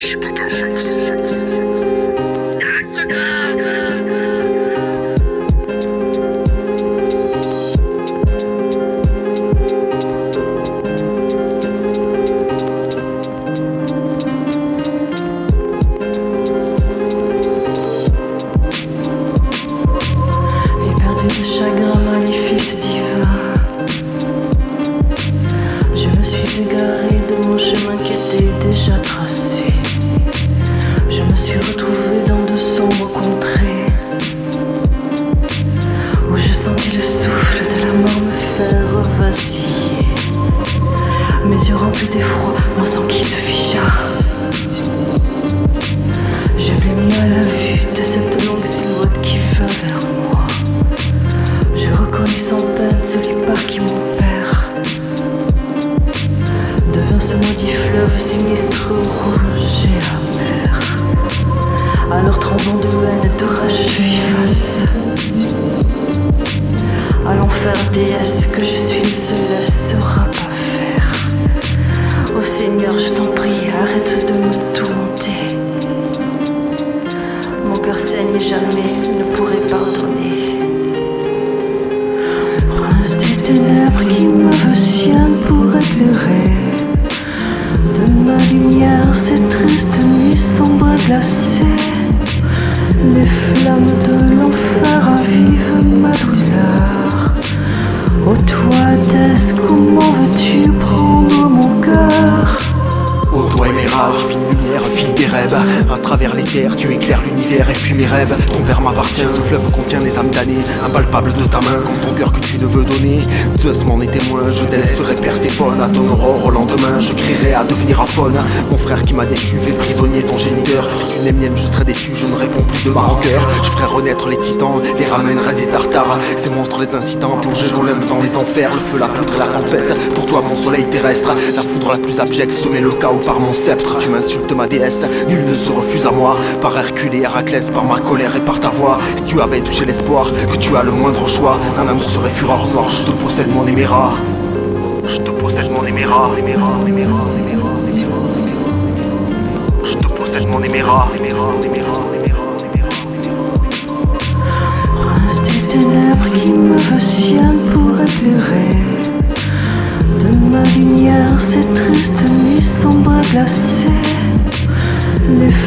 Éperdu de chagrin, maléfice divin, je me suis égaré de mon chemin qui était déjà tracé. Je me suis retrouvé dans de sombres contrées où je sentis le souffle de la mort me faire vaciller. Mes yeux remplis d'effroi, mon sang qui se figea. Je blêmis à la vue de cette longue silhouette qui vint vers moi. Je reconnus sans peine ce lipard qui mon père devint ce maudit fleuve sinistre, rouge et amer. Alors tremblant de haine et de rage, je fis face à l'enfer déesse que je suis ne se laissera pas faire. Ô Seigneur, je t'en prie, arrête de me tourmenter. Mon cœur saigne et jamais ne pourrait pardonner. Prince des ténèbres qui me veut sienne pour éclairer de ma lumière ces tristes nuits sombres et glacées. Les flammes de l'enfer ravivent ma douleur. Ô toi, Thèse, comment veux-tu prendre mon cœur? Ô toi émeraude, fine lumière, fille des rêves. À travers les terres, tu éclaires l'univers et fuis mes rêves. Ton père m'appartient, ce fleuve contient les âmes damnées, impalpables de ta main, comme ton cœur que tu ne veux donner. Zeus m'en est témoin, je délaisserai Perséphone. À ton aurore au lendemain, je crierai à devenir aphone. Mon frère qui m'a déchu fait prisonnier ton géniteur. Tu n'es mienne, je serai déçu, je ne réponds plus de ma rancœur. Je ferai renaître les titans, les ramènerai des tartares. Ces monstres les incitant à plonger l'Olympe dans les enfers. Le feu, la poudre et la tempête, pour toi mon soleil terrestre. La foudre la plus abjecte, semer le chaos par mon sceptre. Tu m'insultes ma déesse, nul ne se refuse à moi. Par Hercule et Héraclès, par ma colère et par ta voix. Si tu avais touché l'espoir, que tu as le moindre choix, un âme serait fureur noire, je te possède mon éméra. Je te possède mon éméra. Je te possède mon éméra. Prince des ténèbres qui me veut sienne pour éclairer de ma lumière ces tristes nuits sombres et glacées. Les